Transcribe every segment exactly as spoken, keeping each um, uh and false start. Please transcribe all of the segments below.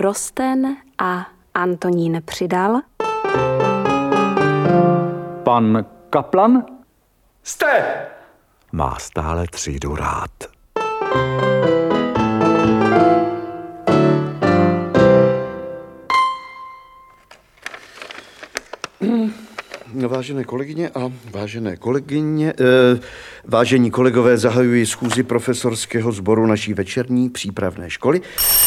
Drosten a Antonín Přidal. Pan Kaplan? Jste! Má stále třídu rád. Vážené kolegyně a vážené kolegyně, eh, vážení kolegové, zahajuji schůzi profesorského sboru naší večerní přípravné školy.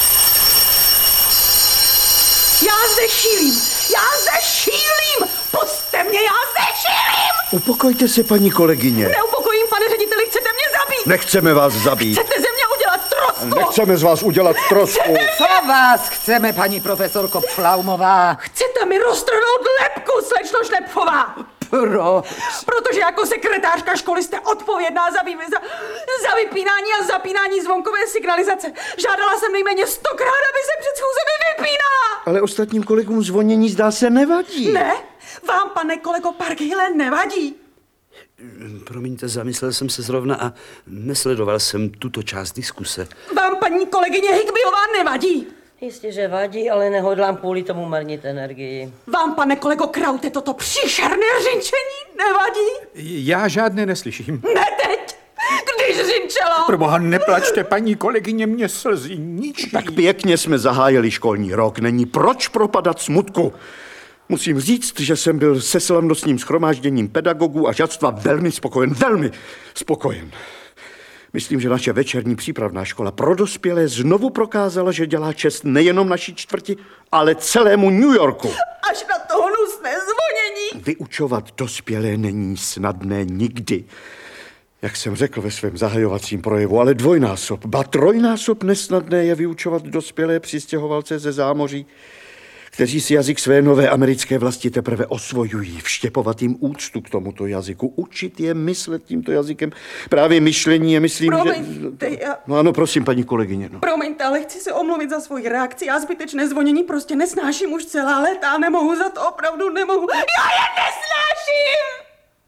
Já zde šílím! Já zde šílím! Pusťte mě, já zde šílím! Upokojte se, paní kolegyně. Neupokojím, pane řediteli, chcete mě zabít! Nechceme vás zabít. Chcete ze mě udělat trosku! Nechceme z vás udělat trosku. Co vás chceme, paní profesorko Pflaumová? Chcete mi roztrhnout lebku, slečno Šlepfová! Proč? Protože jako sekretářka školy jste odpovědná za, vy, za, za vypínání a zapínání zvonkové signalizace. Žádala jsem nejméně stokrát, aby se před schůzemi vypínala. Ale ostatním kolegům zvonění zdá se nevadí. Ne? Vám, pane kolego Parkhille, nevadí? Promiňte, zamyslel jsem se zrovna a nesledoval jsem tuto část diskuse. Vám, paní kolegyně Higbyová, nevadí? Jistě, že vadí, ale nehodlám kvůli tomu marnit energii. Vám, pane kolego Kraute, toto příšerné řinčení nevadí? Já žádné neslyším. Ne teď, když řinčelo. Proboha, neplačte, paní kolegyně, mě slzy ničí. Tak pěkně jsme zahájili školní rok, není proč propadat smutku. Musím říct, že jsem byl se slavnostním shromážděním pedagogů a žáctva velmi spokojen, velmi spokojen. Myslím, že naše večerní přípravná škola pro dospělé znovu prokázala, že dělá čest nejenom naší čtvrti, ale celému New Yorku. Až na to hnusné zvonění. Vyučovat dospělé není snadné nikdy. Jak jsem řekl ve svém zahajovacím projevu, ale dvojnásob, ba trojnásob nesnadné je vyučovat dospělé přistěhovalce ze zámoří, kteří si jazyk své nové americké vlasti teprve osvojují, vštěpovat jim úctu k tomuto jazyku, učit je myslet tímto jazykem. Právě myšlení je, myslím, Promiňte, že... já... No ano, prosím, paní kolegyně. No. Promiňte, ale chci se omluvit za svoji reakci. Já zbytečné zvonění prostě nesnáším už celá léta a nemohu za to, opravdu nemohu. Já je nesnáším!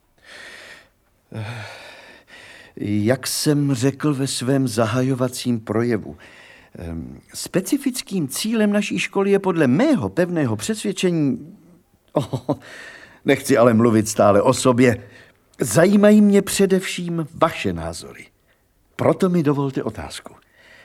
Jak jsem řekl ve svém zahajovacím projevu, specifickým cílem naší školy je podle mého pevného přesvědčení... Oh, nechci ale mluvit stále o sobě. Zajímají mě především vaše názory. Proto mi dovolte otázku.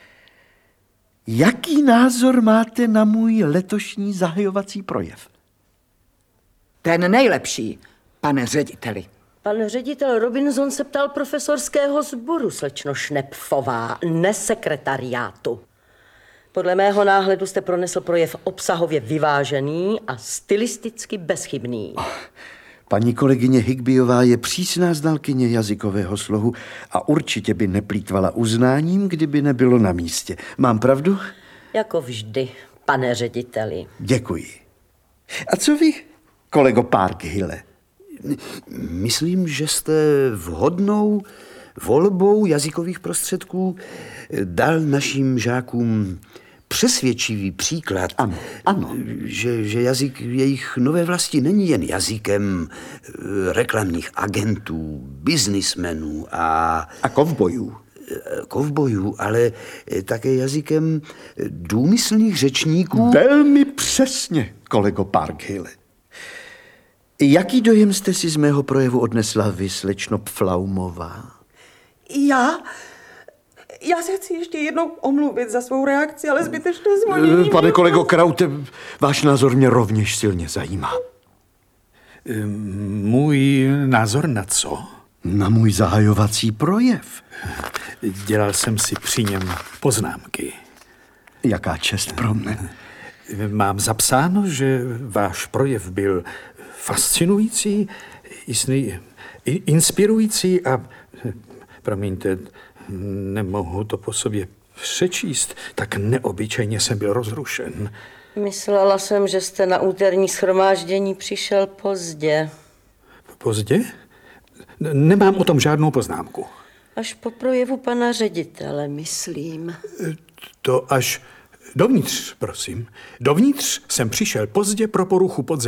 Jaký názor máte na můj letošní zahajovací projev? Ten nejlepší, pane řediteli. Pan ředitel Robinson se ptal profesorského sboru, slečno Šnepfová, ne sekretariátu. Podle mého náhledu jste pronesl projev obsahově vyvážený a stylisticky bezchybný. Oh, paní kolegyně Higbyová je přísná znalkyně jazykového slohu a určitě by neplýtvala uznáním, kdyby nebylo na místě. Mám pravdu? Jako vždy, pane řediteli. Děkuji. A co vy, kolego Parkhille? Myslím, že jste vhodnou volbou jazykových prostředků dal našim žákům přesvědčivý příklad, ano, ano. Že, že jazyk jejich nové vlasti není jen jazykem reklamních agentů, biznismenů a... A kovbojů. Kovbojů, ale také jazykem důmyslných řečníků. Velmi přesně, kolego Parkhille. Jaký dojem jste si z mého projevu odnesla vy, slečno Pflaumová? Já? Já se chci ještě jednou omluvit za svou reakci, ale zbytečné zvonění... Pane kolego Kraute, váš názor mě rovněž silně zajímá. Můj názor na co? Na můj zahajovací projev. Dělal jsem si při něm poznámky. Jaká čest pro mne. Mám zapsáno, že váš projev byl fascinující, jistý, inspirující a, promiňte, nemohu to po sobě přečíst, tak neobyčejně jsem byl rozrušen. Myslela jsem, že jste na úterní shromáždění přišel pozdě. Pozdě? Nemám o tom žádnou poznámku. Až po projevu pana ředitele, myslím. To až dovnitř, prosím. Dovnitř jsem přišel pozdě pro poruchu podzemí.